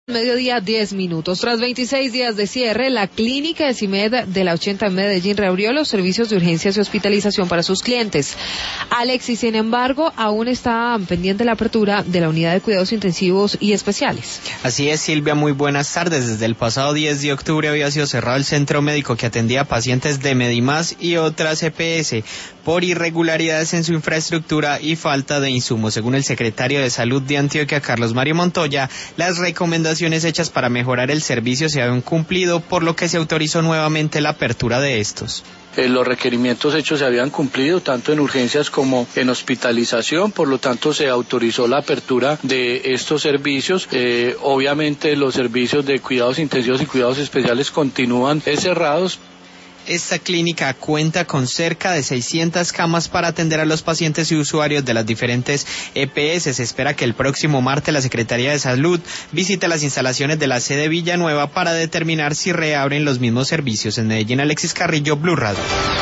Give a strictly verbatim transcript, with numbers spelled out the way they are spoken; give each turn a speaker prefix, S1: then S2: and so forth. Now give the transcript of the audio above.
S1: Mediodía, diez minutos. Tras veintiséis días de cierre, la clínica de CIMED de la ochenta en Medellín reabrió los servicios de urgencias y hospitalización para sus clientes. Alexis, sin embargo, aún está pendiente la apertura de la unidad de cuidados intensivos y especiales.
S2: Así es, Silvia, muy buenas tardes. Desde el pasado diez de octubre había sido cerrado el centro médico que atendía a pacientes de Medimás y otras E P S por irregularidades en su infraestructura y falta de insumos. Según el secretario de Salud de Antioquia, Carlos Mario Montoya, las recomendaciones hechas para mejorar el servicio se habían cumplido, por lo que se autorizó nuevamente la apertura de estos.
S3: Eh, los requerimientos hechos se habían cumplido tanto en urgencias como en hospitalización, por lo tanto se autorizó la apertura de estos servicios. Eh, obviamente los servicios de cuidados intensivos y cuidados especiales continúan eh, cerrados.
S2: Esta clínica cuenta con cerca de seiscientas camas para atender a los pacientes y usuarios de las diferentes E P S. Se espera que el próximo martes la Secretaría de Salud visite las instalaciones de la sede Villanueva para determinar si reabren los mismos servicios. En Medellín, Alexis Carrillo, Blue Radio.